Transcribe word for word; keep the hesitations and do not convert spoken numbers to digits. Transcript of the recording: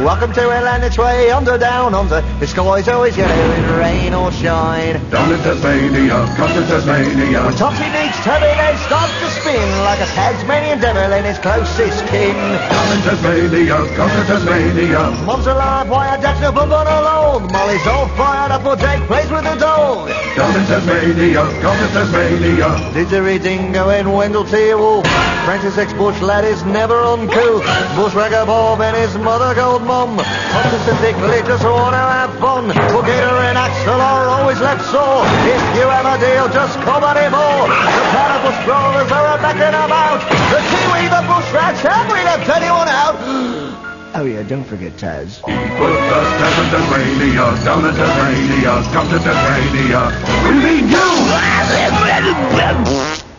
Welcome to Atlanta, it's way under, down under. The sky's always yellow in rain or shine. Down in Tasmania, come to Tasmania. When Topsy meets Toby, they start to spin like a Tasmanian devil in his closest kin. Down in Tasmania, come to Tasmania. Mom's alive, why her dad's no bump on alone. Molly's all fired up, or Jake plays with the dog. Down in Tasmania, come to Tasmania. Didgeridoo in Wendell T. Wolf. Francis X. Bush lad is never uncouth. Bushwhacker Bob and his mother gold mum. Hopkins and Dickley just want to have fun. Boogator and Axel are always left sore. If you have a deal, just come anymore. The platypus crawlers are backing them out. The Kiwi, the bush rats, have we left anyone out? Oh yeah, don't forget Taz. Put us down in Tasmania, down in Tasmania, come to Tasmania. We mean you!